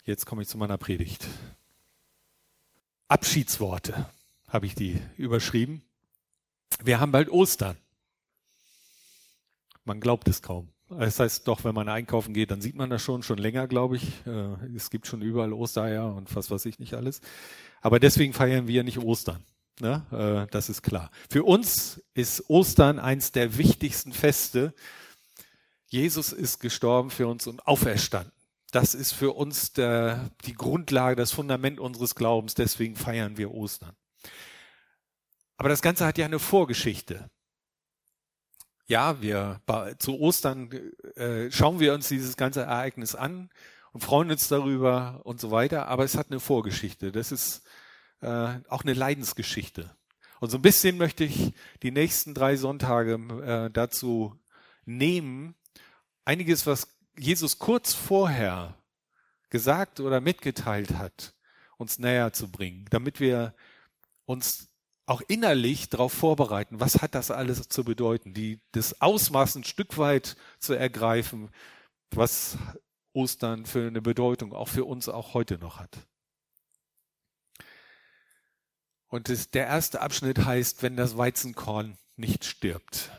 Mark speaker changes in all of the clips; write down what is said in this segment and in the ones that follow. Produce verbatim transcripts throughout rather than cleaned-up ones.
Speaker 1: Jetzt komme ich zu meiner Predigt. Abschiedsworte habe ich die überschrieben. Wir haben bald Ostern. Man glaubt es kaum. Das heißt doch, wenn man einkaufen geht, dann sieht man das schon, schon länger, glaube ich. Es gibt schon überall Ostereier und was weiß ich nicht alles. Aber deswegen feiern wir nicht Ostern. Ne? Das ist klar. Für uns ist Ostern eins der wichtigsten Feste. Jesus ist gestorben für uns und auferstanden. Das ist für uns der, die Grundlage, das Fundament unseres Glaubens. Deswegen feiern wir Ostern. Aber das Ganze hat ja eine Vorgeschichte. Ja, wir zu Ostern äh, schauen wir uns dieses ganze Ereignis an und freuen uns darüber und so weiter. Aber es hat eine Vorgeschichte. Das ist äh, auch eine Leidensgeschichte. Und so ein bisschen möchte ich die nächsten drei Sonntage äh, dazu nehmen, einiges, was Jesus kurz vorher gesagt oder mitgeteilt hat, uns näher zu bringen, damit wir uns auch innerlich darauf vorbereiten, was hat das alles zu bedeuten, die, das Ausmaß ein Stück weit zu ergreifen, was Ostern für eine Bedeutung auch für uns auch heute noch hat. Und das, der erste Abschnitt heißt, wenn das Weizenkorn nicht stirbt.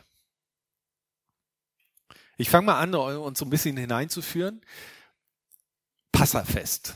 Speaker 1: Ich fange mal an, uns so ein bisschen hineinzuführen. Passafest.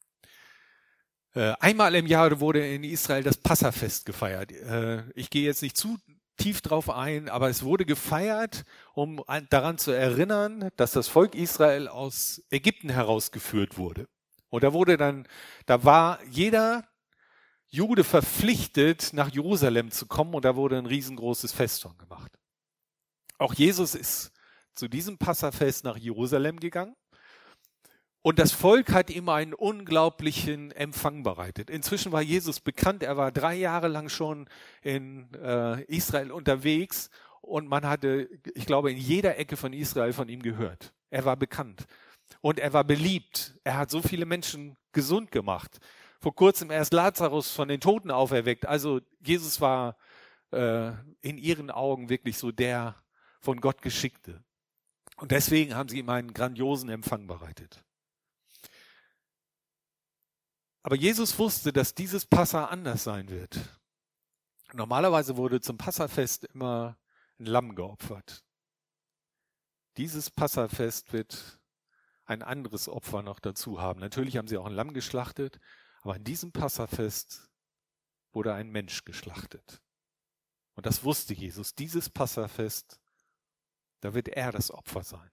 Speaker 1: Einmal im Jahr wurde in Israel das Passafest gefeiert. Ich gehe jetzt nicht zu tief drauf ein, aber es wurde gefeiert, um daran zu erinnern, dass das Volk Israel aus Ägypten herausgeführt wurde. Und da wurde dann, da war jeder Jude verpflichtet, nach Jerusalem zu kommen, und da wurde ein riesengroßes Fest von gemacht. Auch Jesus ist zu diesem Passafest nach Jerusalem gegangen. Und das Volk hat ihm einen unglaublichen Empfang bereitet. Inzwischen war Jesus bekannt. Er war drei Jahre lang schon in äh, Israel unterwegs. Und man hatte, ich glaube, in jeder Ecke von Israel von ihm gehört. Er war bekannt. Und er war beliebt. Er hat so viele Menschen gesund gemacht. Vor kurzem erst Lazarus von den Toten auferweckt. Also Jesus war äh, in ihren Augen wirklich so der von Gott Geschickte. Und deswegen haben sie ihm einen grandiosen Empfang bereitet. Aber Jesus wusste, dass dieses Passa anders sein wird. Normalerweise wurde zum Passafest immer ein Lamm geopfert. Dieses Passafest wird ein anderes Opfer noch dazu haben. Natürlich haben sie auch ein Lamm geschlachtet, aber in diesem Passafest wurde ein Mensch geschlachtet. Und das wusste Jesus. Dieses Passafest, da wird er das Opfer sein.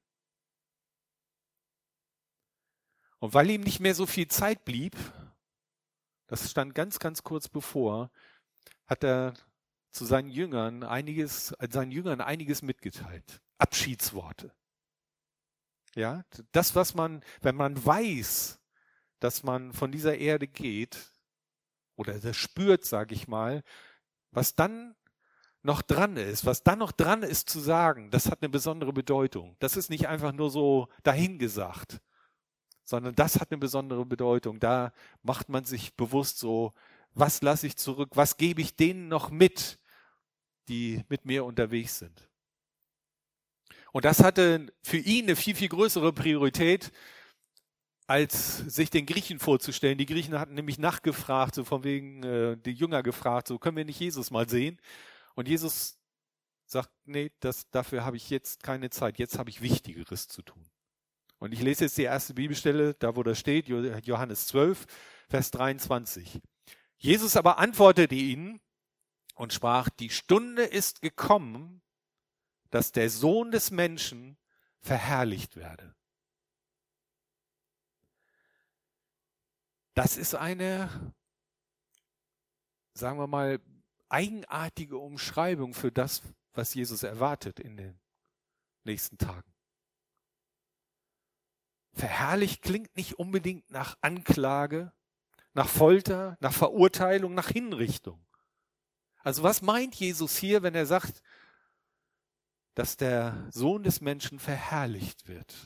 Speaker 1: Und weil ihm nicht mehr so viel Zeit blieb, das stand ganz, ganz kurz bevor, hat er zu seinen Jüngern einiges, seinen Jüngern einiges mitgeteilt. Abschiedsworte. Ja, das, was man, wenn man weiß, dass man von dieser Erde geht, oder das spürt, sage ich mal, was dann noch dran ist, was dann noch dran ist zu sagen, das hat eine besondere Bedeutung. Das ist nicht einfach nur so dahingesagt, sondern das hat eine besondere Bedeutung. Da macht man sich bewusst so, was lasse ich zurück, was gebe ich denen noch mit, die mit mir unterwegs sind. Und das hatte für ihn eine viel, viel größere Priorität, als sich den Griechen vorzustellen. Die Griechen hatten nämlich nachgefragt, so von wegen äh, die Jünger gefragt, so können wir nicht Jesus mal sehen? Und Jesus sagt, nee, das, dafür habe ich jetzt keine Zeit, jetzt habe ich Wichtigeres zu tun. Und ich lese jetzt die erste Bibelstelle, da wo das steht, Johannes zwölf, Vers dreiundzwanzig. Jesus aber antwortete ihnen und sprach, die Stunde ist gekommen, dass der Sohn des Menschen verherrlicht werde. Das ist eine, sagen wir mal, eigenartige Umschreibung für das, was Jesus erwartet in den nächsten Tagen. Verherrlicht klingt nicht unbedingt nach Anklage, nach Folter, nach Verurteilung, nach Hinrichtung. Also was meint Jesus hier, wenn er sagt, dass der Sohn des Menschen verherrlicht wird?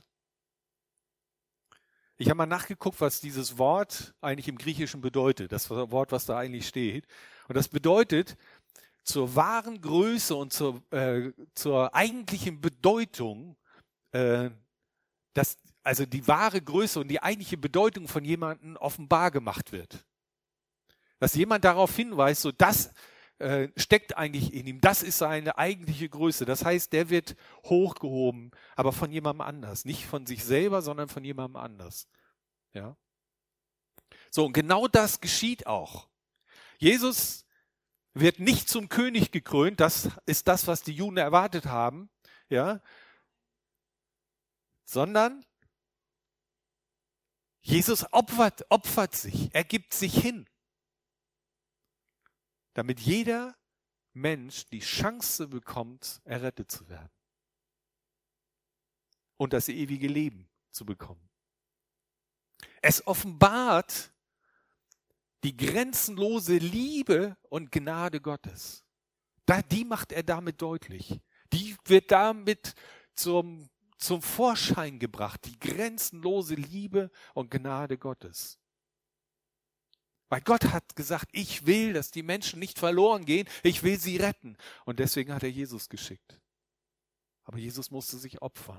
Speaker 1: Ich habe mal nachgeguckt, was dieses Wort eigentlich im Griechischen bedeutet, das Wort, was da eigentlich steht. Und das bedeutet, zur wahren Größe und zur, äh, zur eigentlichen Bedeutung, äh, dass also die wahre Größe und die eigentliche Bedeutung von jemandem offenbar gemacht wird. Dass jemand darauf hinweist, so das äh, steckt eigentlich in ihm, das ist seine eigentliche Größe. Das heißt, der wird hochgehoben, aber von jemandem anders. Nicht von sich selber, sondern von jemandem anders. Ja? So, und genau das geschieht auch. Jesus wird nicht zum König gekrönt, das ist das, was die Juden erwartet haben, ja, sondern Jesus opfert, opfert sich, er gibt sich hin, damit jeder Mensch die Chance bekommt, errettet zu werden und das ewige Leben zu bekommen. Es offenbart die grenzenlose Liebe und Gnade Gottes. Da, die macht er damit deutlich. Die wird damit zum, zum Vorschein gebracht, die grenzenlose Liebe und Gnade Gottes. Weil Gott hat gesagt, ich will, dass die Menschen nicht verloren gehen, ich will sie retten. Und deswegen hat er Jesus geschickt. Aber Jesus musste sich opfern.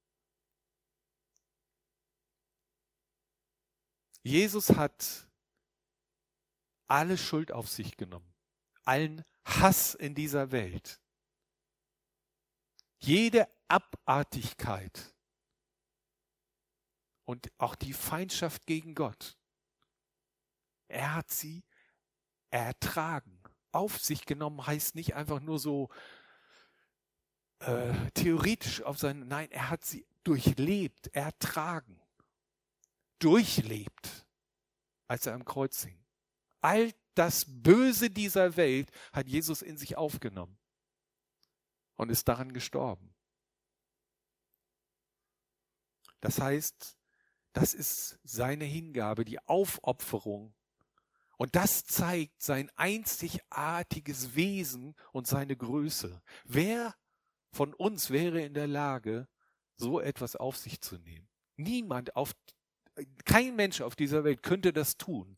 Speaker 1: Jesus hat alle Schuld auf sich genommen, allen Hass in dieser Welt, jede Abartigkeit und auch die Feindschaft gegen Gott. Er hat sie ertragen. Auf sich genommen heißt nicht einfach nur so äh, theoretisch auf seinen, nein, er hat sie durchlebt, ertragen, durchlebt, als er am Kreuz hing. All das Böse dieser Welt hat Jesus in sich aufgenommen und ist daran gestorben. Das heißt, das ist seine Hingabe, die Aufopferung. Und das zeigt sein einzigartiges Wesen und seine Größe. Wer von uns wäre in der Lage, so etwas auf sich zu nehmen? Niemand, auf, kein Mensch auf dieser Welt könnte das tun.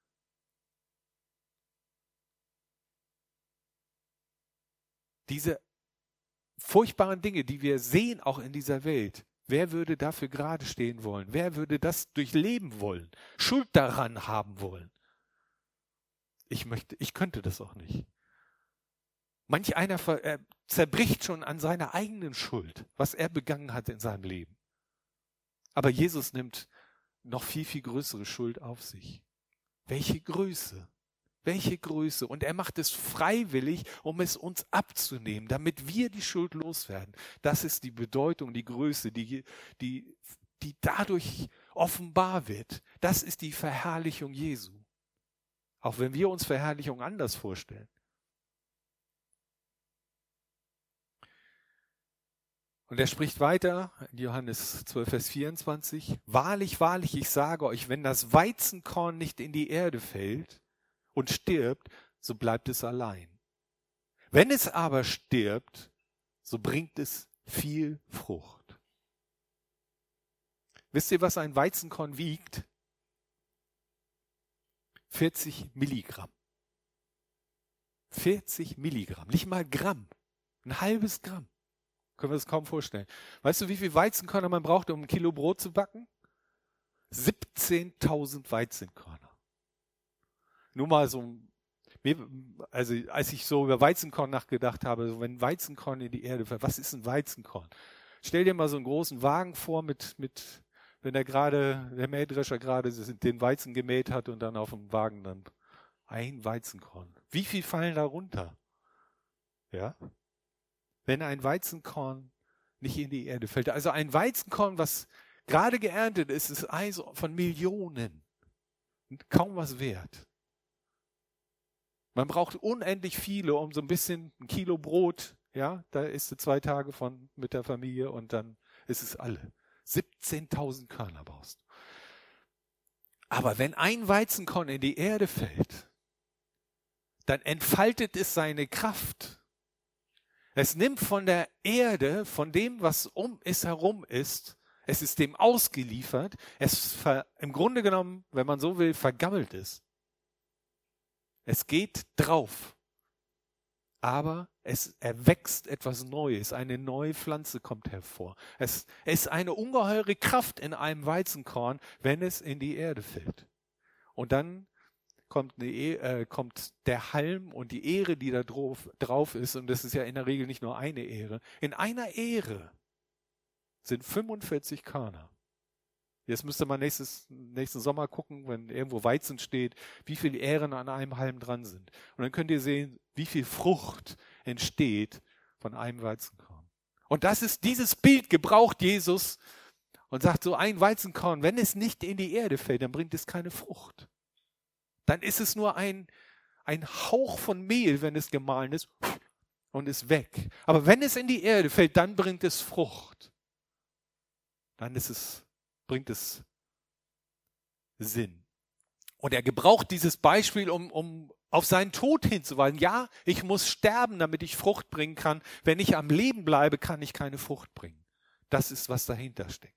Speaker 1: Diese furchtbaren Dinge, die wir sehen auch in dieser Welt, wer würde dafür gerade stehen wollen? Wer würde das durchleben wollen? Schuld daran haben wollen? Ich möchte, ich könnte das auch nicht. Manch einer ver, er zerbricht schon an seiner eigenen Schuld, was er begangen hat in seinem Leben. Aber Jesus nimmt noch viel, viel größere Schuld auf sich. Welche Größe? Welche Größe? Und er macht es freiwillig, um es uns abzunehmen, damit wir die Schuld loswerden. Das ist die Bedeutung, die Größe, die, die, die dadurch offenbar wird. Das ist die Verherrlichung Jesu. Auch wenn wir uns Verherrlichung anders vorstellen. Und er spricht weiter in Johannes zwölf, Vers vierundzwanzig. Wahrlich, wahrlich, ich sage euch, wenn das Weizenkorn nicht in die Erde fällt und stirbt, so bleibt es allein. Wenn es aber stirbt, so bringt es viel Frucht. Wisst ihr, was ein Weizenkorn wiegt? vierzig Milligramm. vierzig Milligramm, nicht mal Gramm, ein halbes Gramm. Können wir uns kaum vorstellen. Weißt du, wie viel Weizenkörner man braucht, um ein Kilo Brot zu backen? siebzehntausend Weizenkörner. Nur mal so, also als ich so über Weizenkorn nachgedacht habe, wenn Weizenkorn in die Erde fällt, was ist ein Weizenkorn? Stell dir mal so einen großen Wagen vor mit, mit wenn der gerade, der Mähdrescher gerade den Weizen gemäht hat und dann auf dem Wagen dann ein Weizenkorn. Wie viel fallen da runter? Ja? Wenn ein Weizenkorn nicht in die Erde fällt. Also ein Weizenkorn, was gerade geerntet ist, ist eins von Millionen. Kaum was wert. Man braucht unendlich viele, um so ein bisschen ein Kilo Brot, ja, da isst du zwei Tage von mit der Familie und dann ist es alle. siebzehntausend Körner brauchst du. Aber wenn ein Weizenkorn in die Erde fällt, dann entfaltet es seine Kraft. Es nimmt von der Erde, von dem, was um es herum ist, es ist dem ausgeliefert, es ver, im Grunde genommen, wenn man so will, vergammelt ist. Es geht drauf, aber Es erwächst etwas Neues, eine neue Pflanze kommt hervor. Es ist eine ungeheure Kraft in einem Weizenkorn, wenn es in die Erde fällt. Und dann kommt, eine, äh, kommt der Halm und die Ähre, die da drauf, drauf ist, und das ist ja in der Regel nicht nur eine Ähre. In einer Ähre sind fünfundvierzig Körner. Jetzt müsste man nächstes, nächsten Sommer gucken, wenn irgendwo Weizen steht, wie viele Ähren an einem Halm dran sind. Und dann könnt ihr sehen, wie viel Frucht entsteht von einem Weizenkorn. Und das ist dieses Bild, gebraucht Jesus und sagt, so ein Weizenkorn, wenn es nicht in die Erde fällt, dann bringt es keine Frucht. Dann ist es nur ein, ein Hauch von Mehl, wenn es gemahlen ist, und ist weg. Aber wenn es in die Erde fällt, dann bringt es Frucht. Dann ist es bringt es Sinn. Und er gebraucht dieses Beispiel, um, um auf seinen Tod hinzuweisen. Ja, ich muss sterben, damit ich Frucht bringen kann. Wenn ich am Leben bleibe, kann ich keine Frucht bringen. Das ist, was dahinter steckt.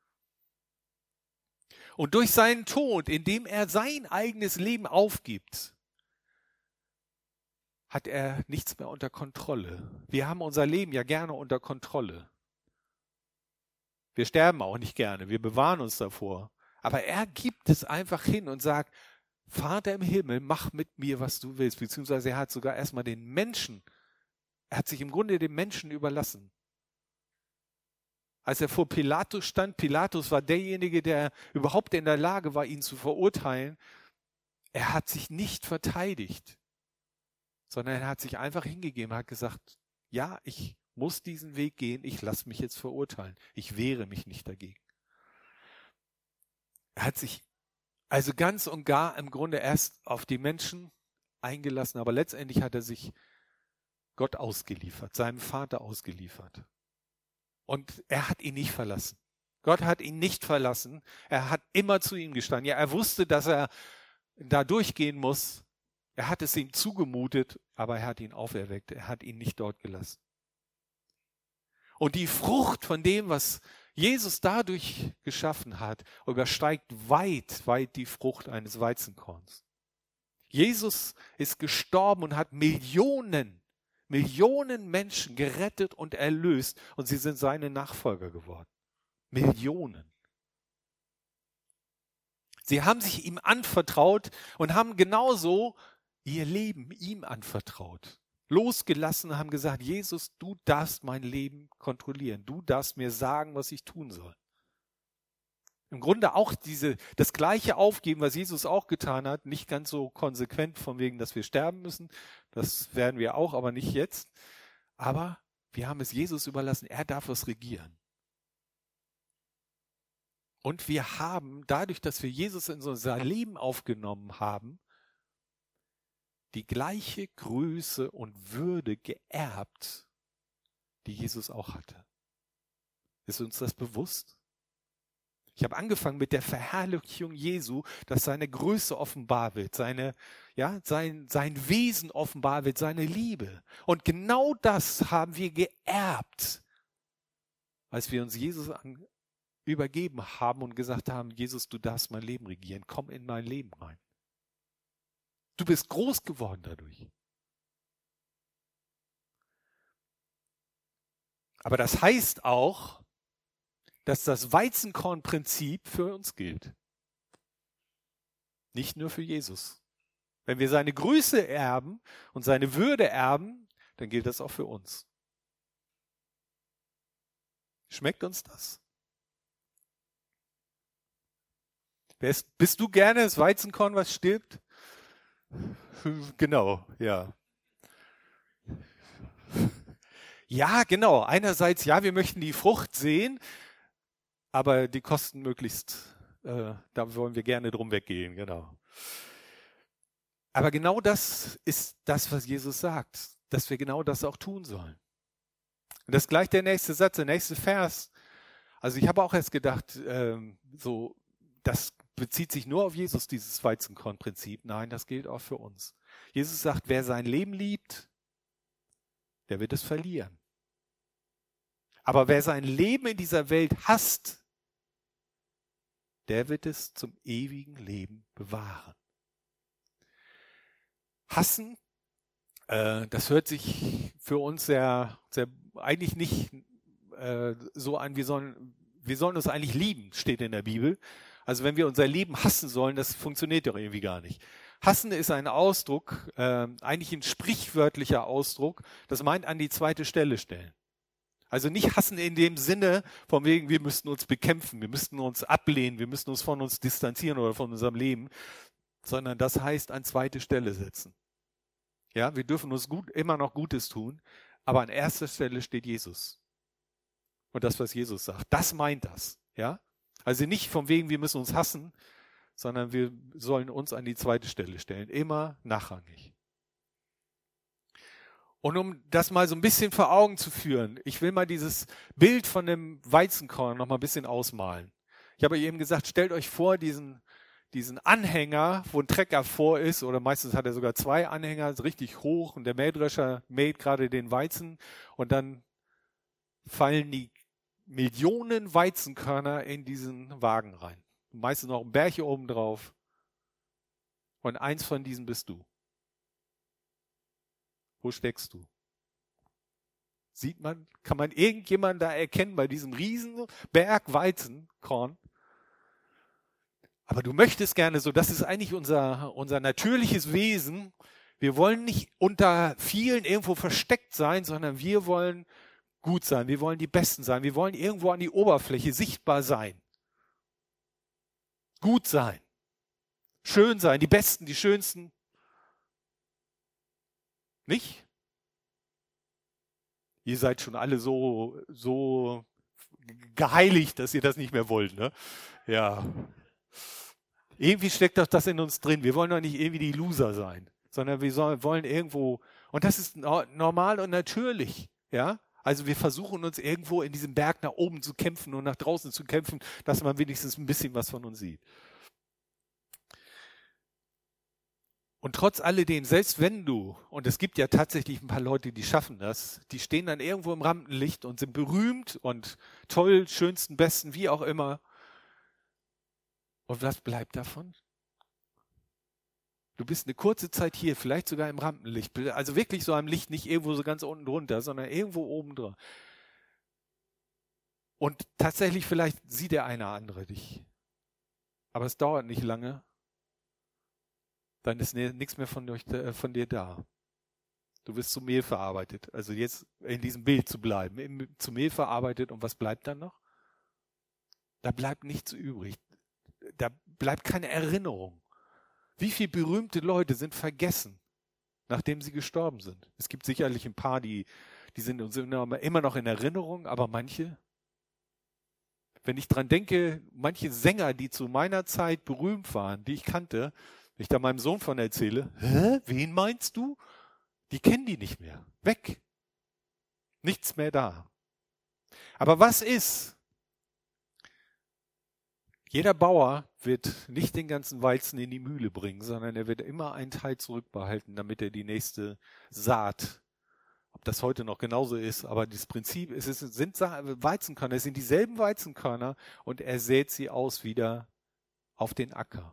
Speaker 1: Und durch seinen Tod, indem er sein eigenes Leben aufgibt, hat er nichts mehr unter Kontrolle. Wir haben unser Leben ja gerne unter Kontrolle. Wir sterben auch nicht gerne, wir bewahren uns davor. Aber er gibt es einfach hin und sagt, Vater im Himmel, mach mit mir, was du willst. Beziehungsweise er hat sogar erstmal den Menschen, er hat sich im Grunde dem Menschen überlassen. Als er vor Pilatus stand, Pilatus war derjenige, der überhaupt in der Lage war, ihn zu verurteilen. Er hat sich nicht verteidigt, sondern er hat sich einfach hingegeben, hat gesagt, ja, ich muss diesen Weg gehen, ich lasse mich jetzt verurteilen. Ich wehre mich nicht dagegen. Er hat sich also ganz und gar im Grunde erst auf die Menschen eingelassen, aber letztendlich hat er sich Gott ausgeliefert, seinem Vater ausgeliefert. Und er hat ihn nicht verlassen. Gott hat ihn nicht verlassen. Er hat immer zu ihm gestanden. Ja, er wusste, dass er da durchgehen muss. Er hat es ihm zugemutet, aber er hat ihn auferweckt. Er hat ihn nicht dort gelassen. Und die Frucht von dem, was Jesus dadurch geschaffen hat, übersteigt weit, weit die Frucht eines Weizenkorns. Jesus ist gestorben und hat Millionen, Millionen Menschen gerettet und erlöst und sie sind seine Nachfolger geworden. Millionen. Sie haben sich ihm anvertraut und haben genauso ihr Leben ihm anvertraut. Losgelassen, haben gesagt, Jesus, du darfst mein Leben kontrollieren. Du darfst mir sagen, was ich tun soll. Im Grunde auch diese, das Gleiche aufgeben, was Jesus auch getan hat, nicht ganz so konsequent von wegen, dass wir sterben müssen. Das werden wir auch, aber nicht jetzt. Aber wir haben es Jesus überlassen. Er darf es regieren. Und wir haben, dadurch, dass wir Jesus in unser Leben aufgenommen haben, die gleiche Größe und Würde geerbt, die Jesus auch hatte. Ist uns das bewusst? Ich habe angefangen mit der Verherrlichung Jesu, dass seine Größe offenbar wird, seine, ja, sein, sein Wesen offenbar wird, seine Liebe. Und genau das haben wir geerbt, als wir uns Jesus an, übergeben haben und gesagt haben, Jesus, du darfst mein Leben regieren, komm in mein Leben rein. Du bist groß geworden dadurch. Aber das heißt auch, dass das Weizenkornprinzip für uns gilt. Nicht nur für Jesus. Wenn wir seine Größe erben und seine Würde erben, dann gilt das auch für uns. Schmeckt uns das? Bist du gerne das Weizenkorn, was stirbt? Genau, ja. Ja, genau. Einerseits, ja, wir möchten die Frucht sehen, aber die Kosten möglichst, äh, da wollen wir gerne drum weggehen, genau. Aber genau das ist das, was Jesus sagt, dass wir genau das auch tun sollen. Und das ist gleich der nächste Satz, der nächste Vers. Also ich habe auch erst gedacht, ähm, so, das bezieht sich nur auf Jesus, dieses Weizenkornprinzip. Nein, das gilt auch für uns. Jesus sagt, wer sein Leben liebt, der wird es verlieren. Aber wer sein Leben in dieser Welt hasst, der wird es zum ewigen Leben bewahren. Hassen Äh, das hört sich für uns sehr, sehr eigentlich nicht äh, so an, wir sollen, wir sollen uns eigentlich lieben, steht in der Bibel. Also wenn wir unser Leben hassen sollen, das funktioniert doch irgendwie gar nicht. Hassen ist ein Ausdruck, äh, eigentlich ein sprichwörtlicher Ausdruck, das meint an die zweite Stelle stellen. Also nicht hassen in dem Sinne, von wegen, wir müssten uns bekämpfen, wir müssten uns ablehnen, wir müssten uns von uns distanzieren oder von unserem Leben, sondern das heißt an zweite Stelle setzen. Ja, wir dürfen uns gut, immer noch Gutes tun, aber an erster Stelle steht Jesus. Und das, was Jesus sagt, das meint das. Ja? Also nicht von wegen, wir müssen uns hassen, sondern wir sollen uns an die zweite Stelle stellen, immer nachrangig. Und um das mal so ein bisschen vor Augen zu führen, ich will mal dieses Bild von dem Weizenkorn noch mal ein bisschen ausmalen. Ich habe eben gesagt, stellt euch vor, diesen, diesen Anhänger, wo ein Trecker vor ist, oder meistens hat er sogar zwei Anhänger, ist richtig hoch und der Mähdrescher mäht gerade den Weizen und dann fallen die Millionen Weizenkörner in diesen Wagen rein. Meistens noch ein Berg oben drauf. Und eins von diesen bist du. Wo steckst du? Sieht man, kann man irgendjemanden da erkennen bei diesem riesen Berg Weizenkorn? Aber du möchtest gerne so, das ist eigentlich unser, unser natürliches Wesen. Wir wollen nicht unter vielen irgendwo versteckt sein, sondern wir wollen gut sein. Wir wollen die Besten sein. Wir wollen irgendwo an die Oberfläche sichtbar sein. Gut sein. Schön sein. Die Besten, die Schönsten. Nicht? Ihr seid schon alle so, so geheiligt, dass ihr das nicht mehr wollt, ne? Ja. Irgendwie steckt doch das in uns drin. Wir wollen doch nicht irgendwie die Loser sein, sondern wir sollen, wollen irgendwo, und das ist normal und natürlich, ja? Also wir versuchen uns irgendwo in diesem Berg nach oben zu kämpfen und nach draußen zu kämpfen, dass man wenigstens ein bisschen was von uns sieht. Und trotz alledem, selbst wenn du, und es gibt ja tatsächlich ein paar Leute, die schaffen das, die stehen dann irgendwo im Rampenlicht und sind berühmt und toll, schönsten, besten, wie auch immer. Und was bleibt davon? Du bist eine kurze Zeit hier, vielleicht sogar im Rampenlicht, also wirklich so am Licht, nicht irgendwo so ganz unten drunter, sondern irgendwo oben dran. Und tatsächlich, vielleicht sieht der eine oder andere dich. Aber es dauert nicht lange. Dann ist nichts mehr von, von dir da. Du wirst zu Mehl verarbeitet. Also jetzt in diesem Bild zu bleiben. Zu Mehl verarbeitet und was bleibt dann noch? Da bleibt nichts übrig. Da bleibt keine Erinnerung. Wie viele berühmte Leute sind vergessen, nachdem sie gestorben sind? Es gibt sicherlich ein paar, die, die sind uns immer noch in Erinnerung, aber manche, wenn ich dran denke, manche Sänger, die zu meiner Zeit berühmt waren, die ich kannte, wenn ich da meinem Sohn von erzähle, hä, wen meinst du? Die kennen die nicht mehr. Weg. Nichts mehr da. Aber was ist? Jeder Bauer wird nicht den ganzen Weizen in die Mühle bringen, sondern er wird immer einen Teil zurückbehalten, damit er die nächste Saat, ob das heute noch genauso ist, aber das Prinzip ist, es sind Weizenkörner, es sind dieselben Weizenkörner und er sät sie aus wieder auf den Acker.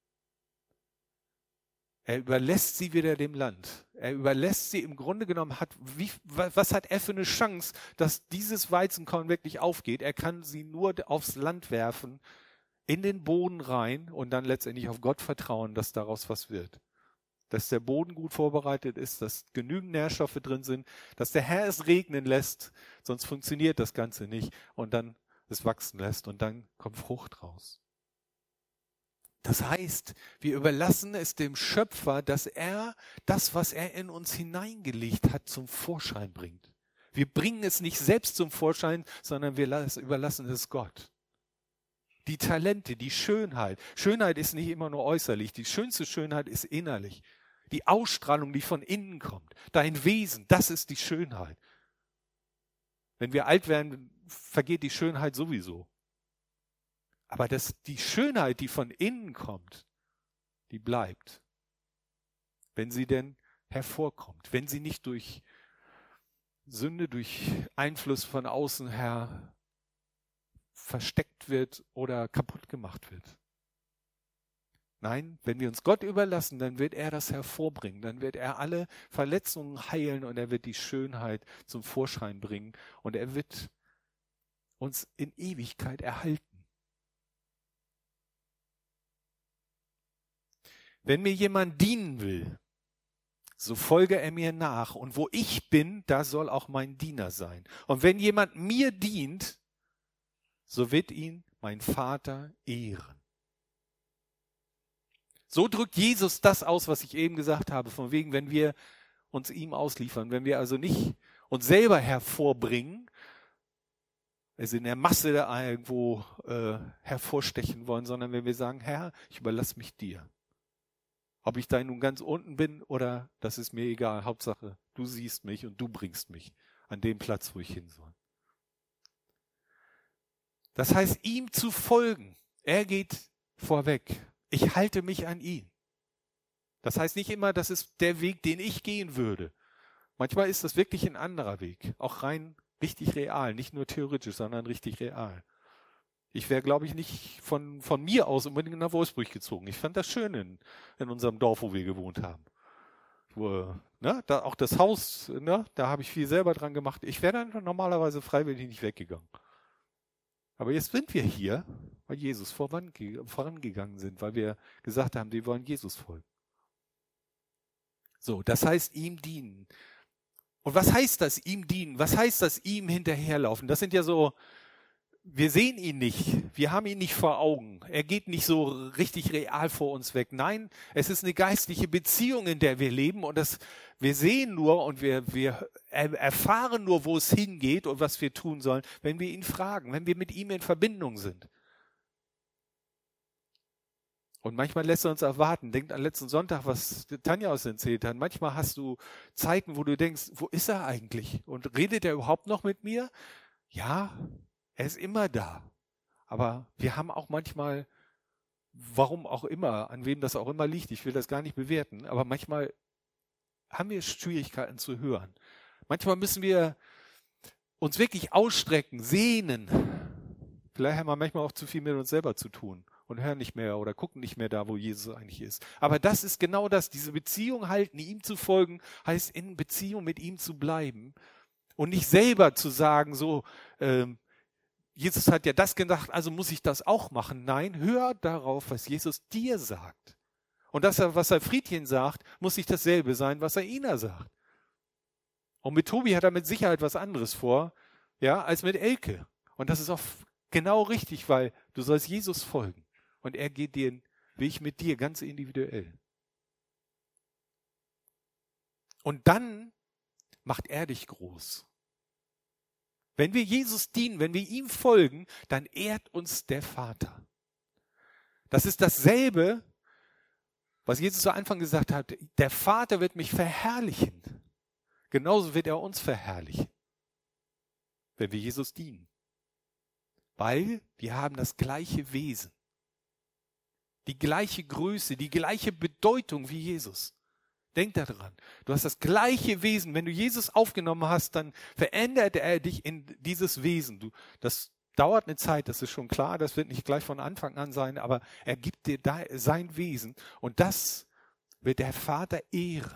Speaker 1: Er überlässt sie wieder dem Land. Er überlässt sie im Grunde genommen, hat, wie, was hat er für eine Chance, dass dieses Weizenkorn wirklich aufgeht? Er kann sie nur aufs Land werfen, in den Boden rein und dann letztendlich auf Gott vertrauen, dass daraus was wird. Dass der Boden gut vorbereitet ist, dass genügend Nährstoffe drin sind, dass der Herr es regnen lässt, sonst funktioniert das Ganze nicht und dann es wachsen lässt und dann kommt Frucht raus. Das heißt, wir überlassen es dem Schöpfer, dass er das, was er in uns hineingelegt hat, zum Vorschein bringt. Wir bringen es nicht selbst zum Vorschein, sondern wir überlassen es Gott. Die Talente, die Schönheit. Schönheit ist nicht immer nur äußerlich. Die schönste Schönheit ist innerlich. Die Ausstrahlung, die von innen kommt. Dein Wesen, das ist die Schönheit. Wenn wir alt werden, vergeht die Schönheit sowieso. Aber das, die Schönheit, die von innen kommt, die bleibt. Wenn sie denn hervorkommt. Wenn sie nicht durch Sünde, durch Einfluss von außen her versteckt wird oder kaputt gemacht wird. Nein, wenn wir uns Gott überlassen, dann wird er das hervorbringen. Dann wird er alle Verletzungen heilen und er wird die Schönheit zum Vorschein bringen. Und er wird uns in Ewigkeit erhalten. Wenn mir jemand dienen will, so folge er mir nach. Und wo ich bin, da soll auch mein Diener sein. Und wenn jemand mir dient, so wird ihn mein Vater ehren. So drückt Jesus das aus, was ich eben gesagt habe, von wegen, wenn wir uns ihm ausliefern, wenn wir also nicht uns selber hervorbringen, also in der Masse da irgendwo äh, hervorstechen wollen, sondern wenn wir sagen, Herr, ich überlasse mich dir. Ob ich da nun ganz unten bin oder das ist mir egal, Hauptsache, du siehst mich und du bringst mich an den Platz, wo ich hin soll. Das heißt, ihm zu folgen, er geht vorweg. Ich halte mich an ihn. Das heißt nicht immer, das ist der Weg, den ich gehen würde. Manchmal ist das wirklich ein anderer Weg, auch rein richtig real, nicht nur theoretisch, sondern richtig real. Ich wäre, glaube ich, nicht von, von mir aus unbedingt nach Wolfsburg gezogen. Ich fand das schön in, in unserem Dorf, wo wir gewohnt haben. Wo, ne, da auch das Haus, ne, da habe ich viel selber dran gemacht. Ich wäre dann normalerweise freiwillig nicht weggegangen. Aber jetzt sind wir hier, weil Jesus vorangegangen sind, weil wir gesagt haben, wir wollen Jesus folgen. So, das heißt ihm dienen. Und was heißt das, ihm dienen? Was heißt das, ihm hinterherlaufen? Das sind ja so, wir sehen ihn nicht, wir haben ihn nicht vor Augen. Er geht nicht so richtig real vor uns weg. Nein, es ist eine geistliche Beziehung, in der wir leben und das, wir sehen nur und wir, wir erfahren nur, wo es hingeht und was wir tun sollen, wenn wir ihn fragen, wenn wir mit ihm in Verbindung sind. Und manchmal lässt er uns erwarten. Denkt an letzten Sonntag, was Tanja uns erzählt hat. Manchmal hast du Zeiten, wo du denkst, wo ist er eigentlich? Und redet er überhaupt noch mit mir? Ja, er ist immer da. Aber wir haben auch manchmal, warum auch immer, an wem das auch immer liegt, ich will das gar nicht bewerten, aber manchmal haben wir Schwierigkeiten zu hören. Manchmal müssen wir uns wirklich ausstrecken, sehnen. Vielleicht haben wir manchmal auch zu viel mit uns selber zu tun und hören nicht mehr oder gucken nicht mehr da, wo Jesus eigentlich ist. Aber das ist genau das, diese Beziehung halten, ihm zu folgen, heißt in Beziehung mit ihm zu bleiben und nicht selber zu sagen, so, ähm, Jesus hat ja das gedacht, also muss ich das auch machen. Nein, hör darauf, was Jesus dir sagt. Und das, was er Friedchen sagt, muss nicht dasselbe sein, was er Ina sagt. Und mit Tobi hat er mit Sicherheit was anderes vor, ja, als mit Elke. Und das ist auch genau richtig, weil du sollst Jesus folgen. Und er geht den Weg mit dir ganz individuell. Und dann macht er dich groß. Wenn wir Jesus dienen, wenn wir ihm folgen, dann ehrt uns der Vater. Das ist dasselbe, was Jesus zu Anfang gesagt hat. Der Vater wird mich verherrlichen. Genauso wird er uns verherrlichen, wenn wir Jesus dienen. Weil wir haben das gleiche Wesen, die gleiche Größe, die gleiche Bedeutung wie Jesus. Denk daran, du hast das gleiche Wesen. Wenn du Jesus aufgenommen hast, dann verändert er dich in dieses Wesen. Du, das dauert eine Zeit, das ist schon klar, das wird nicht gleich von Anfang an sein, aber er gibt dir da sein Wesen und das wird der Vater ehren.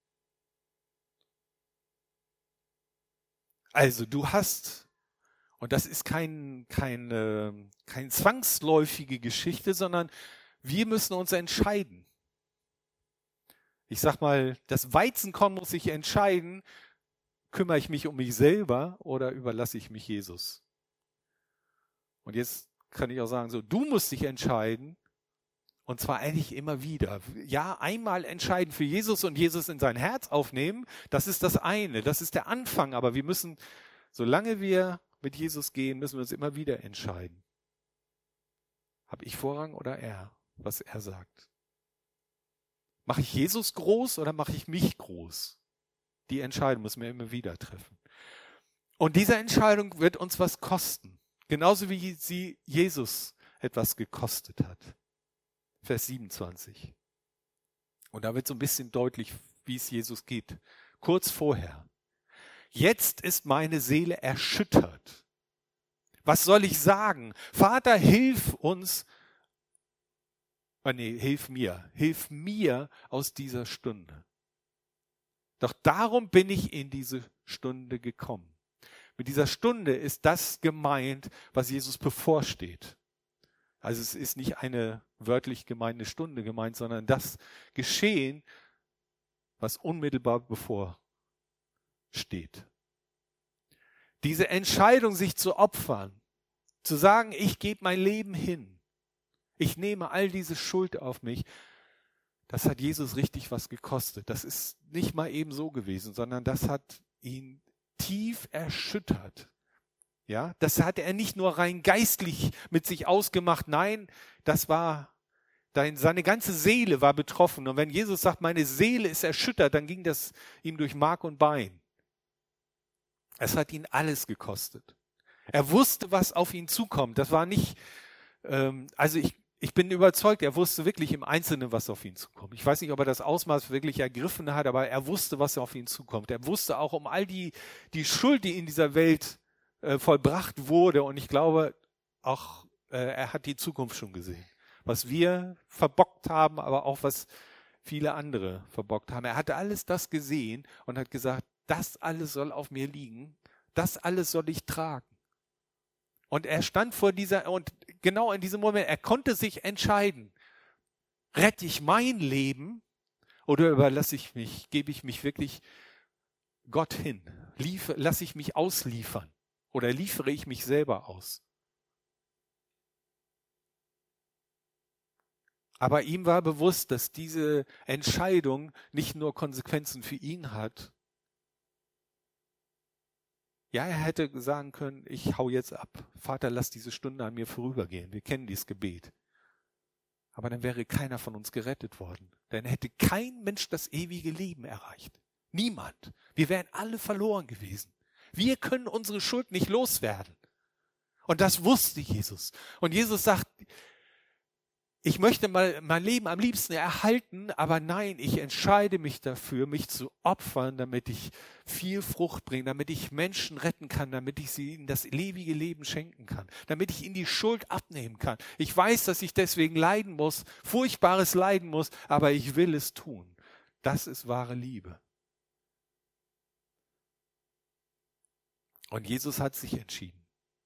Speaker 1: Also du hast, und das ist kein, kein, äh, keine zwangsläufige Geschichte, sondern wir müssen uns entscheiden. Ich sag mal, das Weizenkorn muss sich entscheiden, kümmere ich mich um mich selber oder überlasse ich mich Jesus? Und jetzt kann ich auch sagen, so, du musst dich entscheiden, und zwar eigentlich immer wieder. Ja, einmal entscheiden für Jesus und Jesus in sein Herz aufnehmen, das ist das eine, das ist der Anfang, aber wir müssen, solange wir mit Jesus gehen, müssen wir uns immer wieder entscheiden. Habe ich Vorrang oder er, was er sagt? Mache ich Jesus groß oder mache ich mich groß? Die Entscheidung müssen wir immer wieder treffen. Und diese Entscheidung wird uns was kosten. Genauso wie sie Jesus etwas gekostet hat. Vers siebenundzwanzig. Und da wird so ein bisschen deutlich, wie es Jesus geht. Kurz vorher. Jetzt ist meine Seele erschüttert. Was soll ich sagen? Vater, hilf uns Oh nee, hilf mir, hilf mir aus dieser Stunde. Doch darum bin ich in diese Stunde gekommen. Mit dieser Stunde ist das gemeint, was Jesus bevorsteht. Also es ist nicht eine wörtlich gemeinte Stunde gemeint, sondern das Geschehen, was unmittelbar bevorsteht. Diese Entscheidung, sich zu opfern, zu sagen, ich gebe mein Leben hin, ich nehme all diese Schuld auf mich, das hat Jesus richtig was gekostet. Das ist nicht mal eben so gewesen, sondern das hat ihn tief erschüttert. Ja, das hat er nicht nur rein geistlich mit sich ausgemacht, nein, das war, seine ganze Seele war betroffen. Und wenn Jesus sagt, meine Seele ist erschüttert, dann ging das ihm durch Mark und Bein. Es hat ihn alles gekostet. Er wusste, was auf ihn zukommt. Das war nicht, ähm, also ich, ich bin überzeugt, er wusste wirklich im Einzelnen, was auf ihn zukommt. Ich weiß nicht, ob er das Ausmaß wirklich ergriffen hat, aber er wusste, was auf ihn zukommt. Er wusste auch um all die, die Schuld, die in dieser Welt äh, vollbracht wurde. Und ich glaube, auch äh, er hat die Zukunft schon gesehen. Was wir verbockt haben, aber auch was viele andere verbockt haben. Er hatte alles das gesehen und hat gesagt, das alles soll auf mir liegen. Das alles soll ich tragen. Und er stand vor dieser, und genau in diesem Moment, er konnte sich entscheiden, rette ich mein Leben oder überlasse ich mich, gebe ich mich wirklich Gott hin, lief, lasse ich mich ausliefern oder liefere ich mich selber aus. Aber ihm war bewusst, dass diese Entscheidung nicht nur Konsequenzen für ihn hat. Ja, er hätte sagen können, ich hau jetzt ab. Vater, lass diese Stunde an mir vorübergehen. Wir kennen dieses Gebet. Aber dann wäre keiner von uns gerettet worden. Dann hätte kein Mensch das ewige Leben erreicht. Niemand. Wir wären alle verloren gewesen. Wir können unsere Schuld nicht loswerden. Und das wusste Jesus. Und Jesus sagt, ich möchte mal mein Leben am liebsten erhalten, aber nein, ich entscheide mich dafür, mich zu opfern, damit ich viel Frucht bringe, damit ich Menschen retten kann, damit ich sie in das ewige Leben schenken kann, damit ich ihnen die Schuld abnehmen kann. Ich weiß, dass ich deswegen leiden muss, furchtbares leiden muss, aber ich will es tun. Das ist wahre Liebe. Und Jesus hat sich entschieden.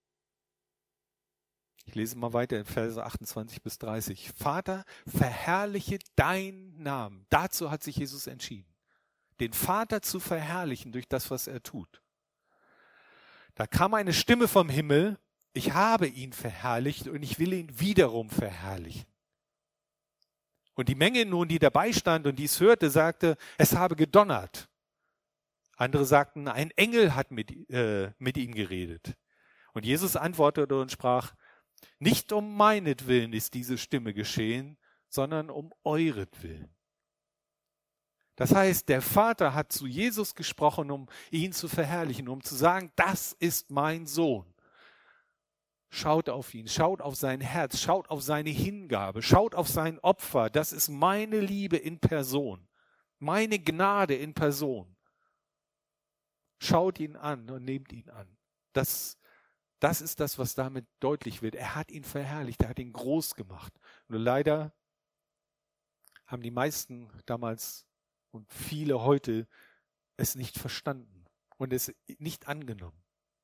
Speaker 1: Ich lese mal weiter in Verse achtundzwanzig bis dreißig. Vater, verherrliche deinen Namen. Dazu hat sich Jesus entschieden. Den Vater zu verherrlichen durch das, was er tut. Da kam eine Stimme vom Himmel, ich habe ihn verherrlicht und ich will ihn wiederum verherrlichen. Und die Menge nun, die dabei stand und dies hörte, sagte, es habe gedonnert. Andere sagten, ein Engel hat mit, äh, mit ihm geredet. Und Jesus antwortete und sprach, nicht um meinetwillen ist diese Stimme geschehen, sondern um euretwillen. Das heißt, der Vater hat zu Jesus gesprochen, um ihn zu verherrlichen, um zu sagen, das ist mein Sohn. Schaut auf ihn, schaut auf sein Herz, schaut auf seine Hingabe, schaut auf sein Opfer. Das ist meine Liebe in Person, meine Gnade in Person. Schaut ihn an und nehmt ihn an. Das Das ist das, was damit deutlich wird. Er hat ihn verherrlicht, er hat ihn groß gemacht. Nur leider haben die meisten damals und viele heute es nicht verstanden und es nicht angenommen.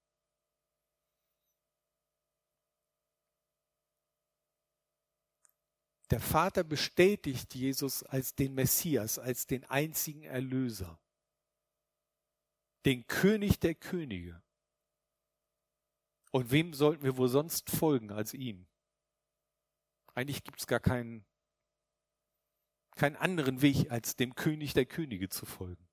Speaker 1: Der Vater bestätigt Jesus als den Messias, als den einzigen Erlöser, den König der Könige. Und wem sollten wir wohl sonst folgen als ihm? Eigentlich gibt es gar keinen, keinen anderen Weg, als dem König der Könige zu folgen.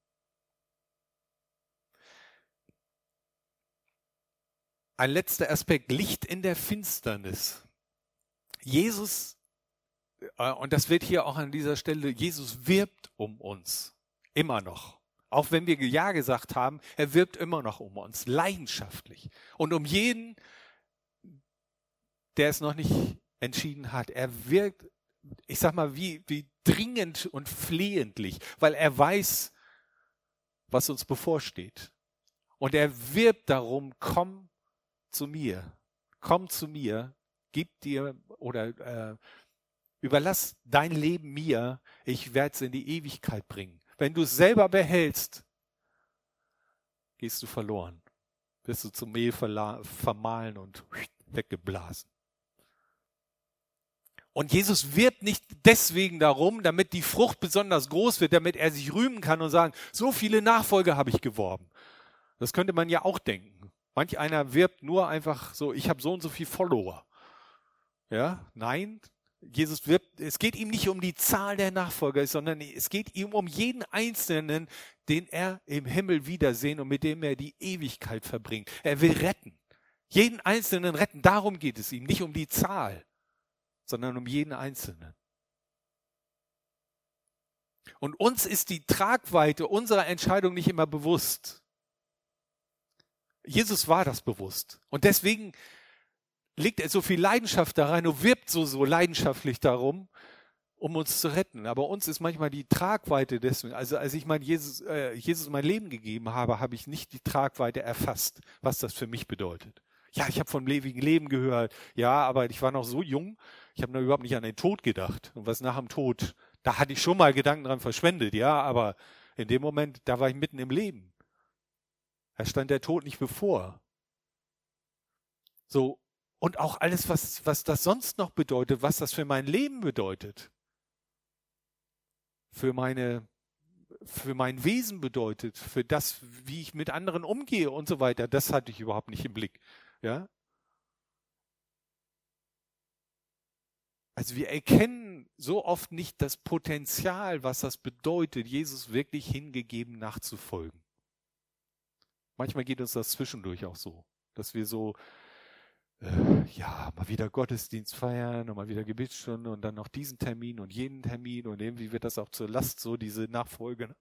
Speaker 1: Ein letzter Aspekt, Licht in der Finsternis. Jesus, und das wird hier auch an dieser Stelle, Jesus wirbt um uns, immer noch. Auch wenn wir Ja gesagt haben, er wirbt immer noch um uns, leidenschaftlich. Und um jeden, der es noch nicht entschieden hat. Er wirkt, ich sag mal, wie, wie dringend und flehentlich, weil er weiß, was uns bevorsteht. Und er wirbt darum, komm zu mir, komm zu mir, gib dir oder äh, Überlass dein Leben mir, ich werde es in die Ewigkeit bringen. Wenn du es selber behältst, gehst du verloren. Wirst du zum Mehl verla- vermahlen und weggeblasen. Und Jesus wirbt nicht deswegen darum, damit die Frucht besonders groß wird, damit er sich rühmen kann und sagen, so viele Nachfolger habe ich geworben. Das könnte man ja auch denken. Manch einer wirbt nur einfach so, ich habe so und so viel Follower. Ja, nein, Jesus wirbt, es geht ihm nicht um die Zahl der Nachfolger, sondern es geht ihm um jeden Einzelnen, den er im Himmel wiedersehen und mit dem er die Ewigkeit verbringt. Er will retten. Jeden Einzelnen retten, darum geht es ihm, nicht um die Zahl, sondern um jeden Einzelnen. Und uns ist die Tragweite unserer Entscheidung nicht immer bewusst. Jesus war das bewusst. Und deswegen legt er so viel Leidenschaft da rein und wirbt so, so leidenschaftlich darum, um uns zu retten. Aber uns ist manchmal die Tragweite deswegen, also als ich mein Jesus, äh, Jesus mein Leben gegeben habe, habe ich nicht die Tragweite erfasst, was das für mich bedeutet. Ja, ich habe vom ewigen Leben gehört. Ja, aber ich war noch so jung, ich habe noch überhaupt nicht an den Tod gedacht. Und was nach dem Tod, da hatte ich schon mal Gedanken dran verschwendet, ja, aber in dem Moment, da war ich mitten im Leben. Da stand der Tod nicht bevor. So, und auch alles, was, was das sonst noch bedeutet, was das für mein Leben bedeutet. Für meine, für mein Wesen bedeutet, für das, wie ich mit anderen umgehe und so weiter, das hatte ich überhaupt nicht im Blick. Ja? Also wir erkennen so oft nicht das Potenzial, was das bedeutet, Jesus wirklich hingegeben nachzufolgen. Manchmal geht uns das zwischendurch auch so, dass wir so, äh, ja, mal wieder Gottesdienst feiern und mal wieder Gebetsstunde und dann noch diesen Termin und jenen Termin und irgendwie wird das auch zur Last, so diese Nachfolge.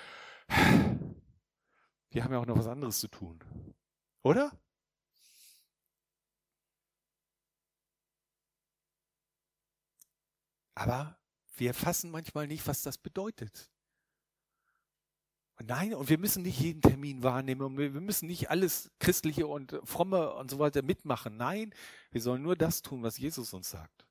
Speaker 1: Wir haben ja auch noch was anderes zu tun, oder? Aber wir fassen manchmal nicht, was das bedeutet. Nein, und wir müssen nicht jeden Termin wahrnehmen und wir müssen nicht alles Christliche und Fromme und so weiter mitmachen. Nein, wir sollen nur das tun, was Jesus uns sagt.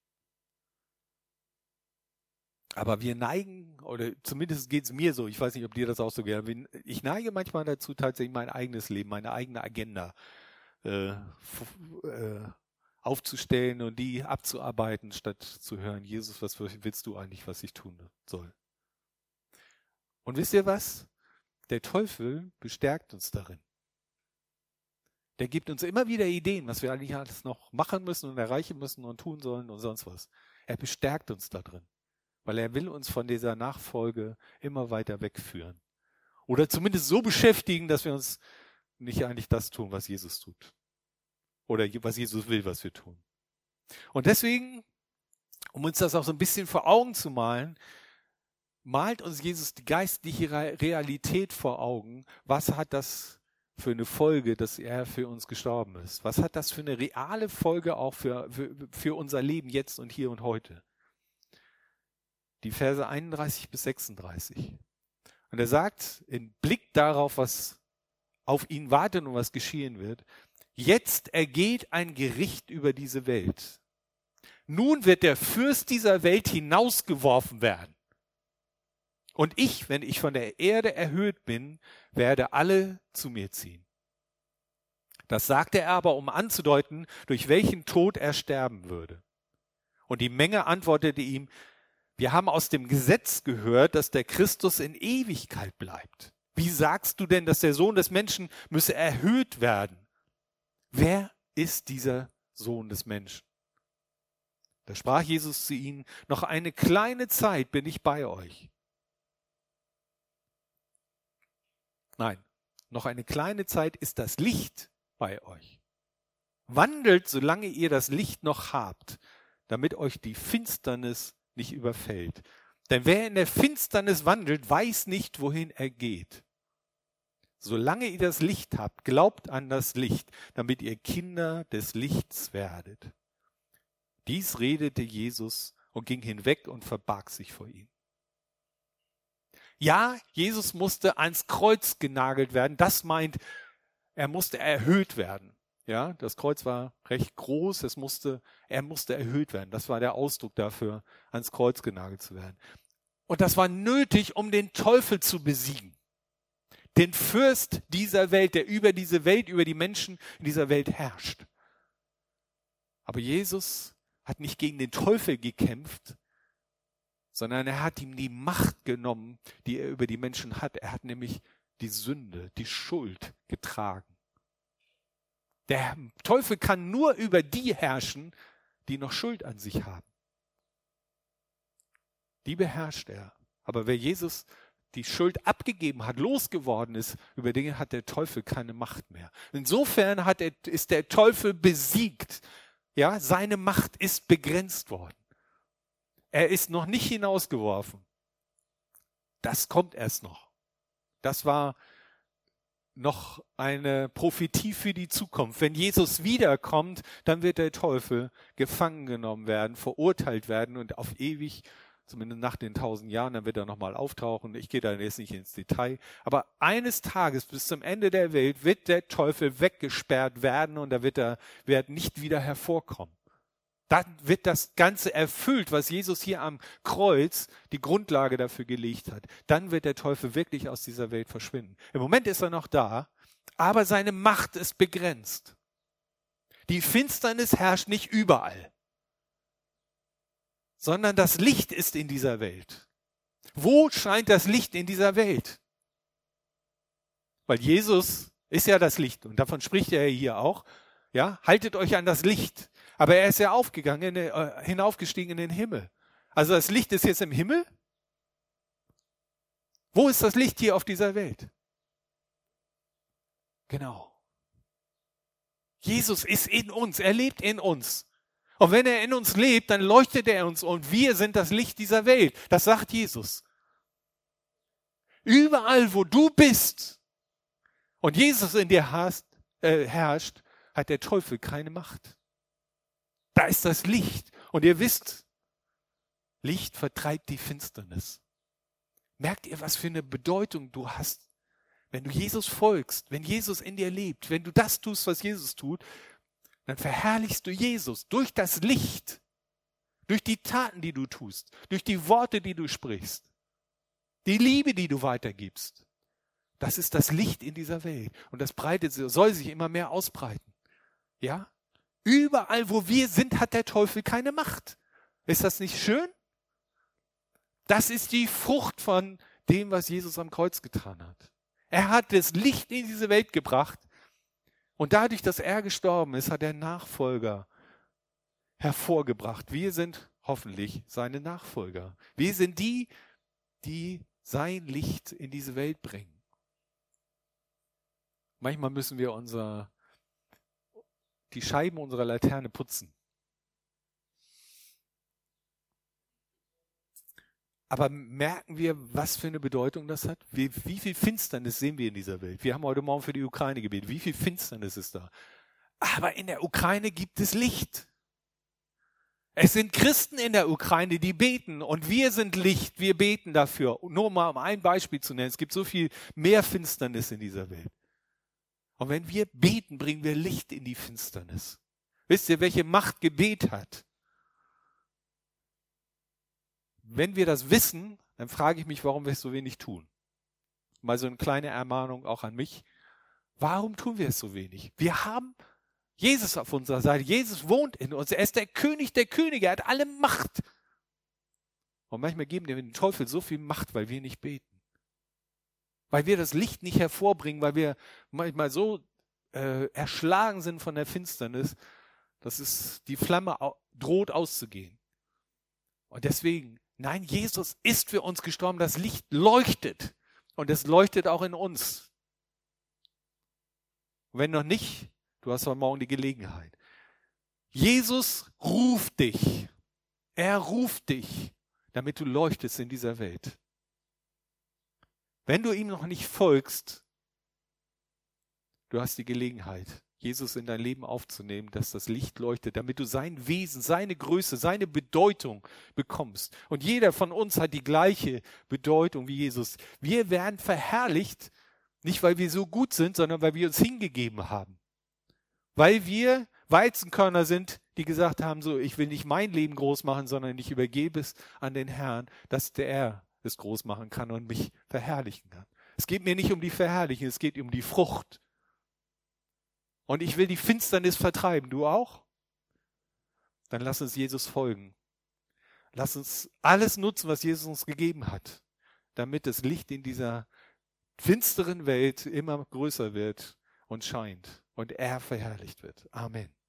Speaker 1: Aber wir neigen, oder zumindest geht es mir so, ich weiß nicht, ob dir das auch so geht, ich neige manchmal dazu, tatsächlich mein eigenes Leben, meine eigene Agenda äh, äh, aufzustellen und die abzuarbeiten, statt zu hören, Jesus, was willst du eigentlich, was ich tun soll? Und wisst ihr was? Der Teufel bestärkt uns darin. Der gibt uns immer wieder Ideen, was wir eigentlich alles noch machen müssen und erreichen müssen und tun sollen und sonst was. Er bestärkt uns da drin, weil er will uns von dieser Nachfolge immer weiter wegführen. Oder zumindest so beschäftigen, dass wir uns nicht eigentlich das tun, was Jesus tut. Oder was Jesus will, was wir tun. Und deswegen, um uns das auch so ein bisschen vor Augen zu malen, malt uns Jesus die geistliche Realität vor Augen. Was hat das für eine Folge, dass er für uns gestorben ist? Was hat das für eine reale Folge auch für, für, für unser Leben jetzt und hier und heute? Die Verse einunddreißig bis sechsunddreißig. Und er sagt, im Blick darauf, was auf ihn wartet und was geschehen wird, jetzt ergeht ein Gericht über diese Welt. Nun wird der Fürst dieser Welt hinausgeworfen werden. Und ich, wenn ich von der Erde erhöht bin, werde alle zu mir ziehen. Das sagte er aber, um anzudeuten, durch welchen Tod er sterben würde. Und die Menge antwortete ihm, wir haben aus dem Gesetz gehört, dass der Christus in Ewigkeit bleibt. Wie sagst du denn, dass der Sohn des Menschen müsse erhöht werden? Wer ist dieser Sohn des Menschen? Da sprach Jesus zu ihnen, noch eine kleine Zeit bin ich bei euch. Nein, noch eine kleine Zeit ist das Licht bei euch. Wandelt, solange ihr das Licht noch habt, damit euch die Finsternis nicht überfällt. Denn wer in der Finsternis wandelt, weiß nicht, wohin er geht. Solange ihr das Licht habt, glaubt an das Licht, damit ihr Kinder des Lichts werdet. Dies redete Jesus und ging hinweg und verbarg sich vor ihm. Ja, Jesus musste ans Kreuz genagelt werden. Das meint, er musste erhöht werden. Ja, das Kreuz war recht groß, es musste, er musste erhöht werden. Das war der Ausdruck dafür, ans Kreuz genagelt zu werden. Und das war nötig, um den Teufel zu besiegen. Den Fürst dieser Welt, der über diese Welt, über die Menschen in dieser Welt herrscht. Aber Jesus hat nicht gegen den Teufel gekämpft, sondern er hat ihm die Macht genommen, die er über die Menschen hat. Er hat nämlich die Sünde, die Schuld getragen. Der Teufel kann nur über die herrschen, die noch Schuld an sich haben. Die beherrscht er. Aber wer Jesus die Schuld abgegeben hat, losgeworden ist, über den hat der Teufel keine Macht mehr. Insofern hat er, ist der Teufel besiegt. Ja, seine Macht ist begrenzt worden. Er ist noch nicht hinausgeworfen. Das kommt erst noch. Das war noch eine Prophetie für die Zukunft. Wenn Jesus wiederkommt, dann wird der Teufel gefangen genommen werden, verurteilt werden und auf ewig, zumindest nach den tausend Jahren, dann wird er nochmal auftauchen. Ich gehe da jetzt nicht ins Detail. Aber eines Tages bis zum Ende der Welt wird der Teufel weggesperrt werden und da wird er wird nicht wieder hervorkommen. Dann wird das Ganze erfüllt, was Jesus hier am Kreuz die Grundlage dafür gelegt hat. Dann wird der Teufel wirklich aus dieser Welt verschwinden. Im Moment ist er noch da, aber seine Macht ist begrenzt. Die Finsternis herrscht nicht überall, sondern das Licht ist in dieser Welt. Wo scheint das Licht in dieser Welt? Weil Jesus ist ja das Licht und davon spricht er hier auch. Ja, haltet euch an das Licht. Aber er ist ja aufgegangen, äh, hinaufgestiegen in den Himmel. Also das Licht ist jetzt im Himmel. Wo ist das Licht hier auf dieser Welt? Genau. Jesus ist in uns, er lebt in uns. Und wenn er in uns lebt, dann leuchtet er uns und wir sind das Licht dieser Welt. Das sagt Jesus. Überall, wo du bist und Jesus in dir hast, äh, herrscht, hat der Teufel keine Macht. Da ist das Licht. Und ihr wisst, Licht vertreibt die Finsternis. Merkt ihr, was für eine Bedeutung du hast? Wenn du Jesus folgst, wenn Jesus in dir lebt, wenn du das tust, was Jesus tut, dann verherrlichst du Jesus durch das Licht, durch die Taten, die du tust, durch die Worte, die du sprichst, die Liebe, die du weitergibst. Das ist das Licht in dieser Welt. Und das breitet, soll sich immer mehr ausbreiten. Ja? Überall, wo wir sind, hat der Teufel keine Macht. Ist das nicht schön? Das ist die Frucht von dem, was Jesus am Kreuz getan hat. Er hat das Licht in diese Welt gebracht und dadurch, dass er gestorben ist, hat er Nachfolger hervorgebracht. Wir sind hoffentlich seine Nachfolger. Wir sind die, die sein Licht in diese Welt bringen. Manchmal müssen wir unser die Scheiben unserer Laterne putzen. Aber merken wir, was für eine Bedeutung das hat? Wie, wie viel Finsternis sehen wir in dieser Welt? Wir haben heute Morgen für die Ukraine gebetet. Wie viel Finsternis ist da? Aber in der Ukraine gibt es Licht. Es sind Christen in der Ukraine, die beten und wir sind Licht, wir beten dafür. Nur mal um ein Beispiel zu nennen, es gibt so viel mehr Finsternis in dieser Welt. Und wenn wir beten, bringen wir Licht in die Finsternis. Wisst ihr, welche Macht Gebet hat? Wenn wir das wissen, dann frage ich mich, warum wir es so wenig tun. Mal so eine kleine Ermahnung auch an mich. Warum tun wir es so wenig? Wir haben Jesus auf unserer Seite. Jesus wohnt in uns. Er ist der König der Könige. Er hat alle Macht. Und manchmal geben wir dem Teufel so viel Macht, weil wir nicht beten. Weil wir das Licht nicht hervorbringen, weil wir manchmal so äh, erschlagen sind von der Finsternis, dass es die Flamme droht auszugehen. Und deswegen, nein, Jesus ist für uns gestorben. Das Licht leuchtet. Und es leuchtet auch in uns. Und wenn noch nicht, du hast heute Morgen die Gelegenheit. Jesus ruft dich. Er ruft dich, damit du leuchtest in dieser Welt. Wenn du ihm noch nicht folgst, du hast die Gelegenheit, Jesus in dein Leben aufzunehmen, dass das Licht leuchtet, damit du sein Wesen, seine Größe, seine Bedeutung bekommst. Und jeder von uns hat die gleiche Bedeutung wie Jesus. Wir werden verherrlicht, nicht weil wir so gut sind, sondern weil wir uns hingegeben haben. Weil wir Weizenkörner sind, die gesagt haben, so, ich will nicht mein Leben groß machen, sondern ich übergebe es an den Herrn, dass der es groß machen kann und mich verherrlichen kann. Es geht mir nicht um die Verherrlichung, es geht um die Frucht. Und ich will die Finsternis vertreiben. Du auch? Dann lass uns Jesus folgen. Lass uns alles nutzen, was Jesus uns gegeben hat, damit das Licht in dieser finsteren Welt immer größer wird und scheint und er verherrlicht wird. Amen.